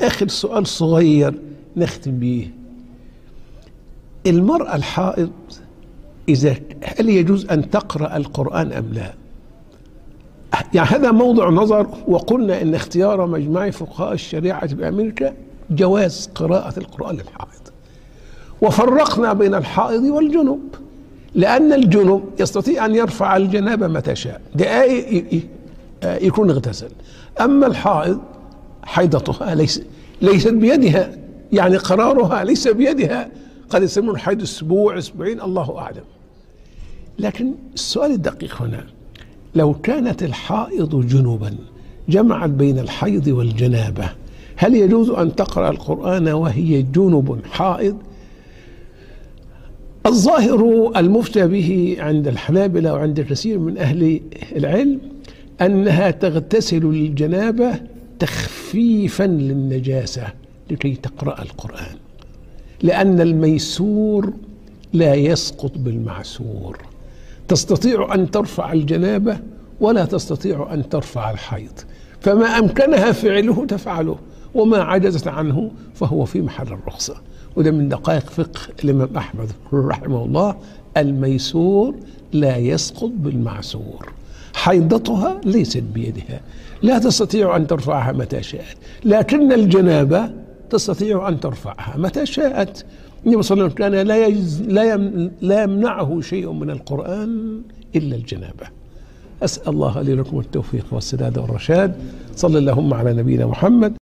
آخر سؤال صغير نختم بيه. المرأة الحائض هل يجوز أن تقرأ القرآن أم لا؟ يعني هذا موضوع نظر، وقلنا إن اختيار مجمع فقهاء الشريعة بأمريكا جواز قراءة القرآن للحائض، وفرقنا بين الحائض والجنب، لأن الجنب يستطيع أن يرفع الجنابة متى شاء، دقائق يكون اغتسل. أما الحائض حيضتها ليست بيدها، يعني قرارها ليس بيدها، قد يستمر الحيض أسبوع أسبوعين الله أعلم. لكن السؤال الدقيق هنا، لو كانت الحائض جنبا جمعت بين الحيض والجنابة، هل يجوز أن تقرأ القرآن وهي جنب حائض؟ الظاهر المفتى به عند الحنابلة وعند كثير من أهل العلم أنها تغتسل للجنابة تخفيفا للنجاسة لكي تقرأ القرآن، لأن الميسور لا يسقط بالمعسور. تستطيع أن ترفع الجنابة ولا تستطيع أن ترفع الحيض، فما أمكنها فعله تفعله، وما عجزت عنه فهو في محل الرخصة. وده من دقائق فقه الإمام أحمد رحمه الله، الميسور لا يسقط بالمعسور. حيضتها ليست بيدها، لا تستطيع أن ترفعها متى شاءت، لكن الجنابة تستطيع أن ترفعها متى شاءت. النبي صلى الله عليه وسلم كان لا يمنعه شيء من القرآن إلا الجنابة. أسأل الله لي لكم التوفيق والسداد والرشاد. صلى اللهم على نبينا محمد.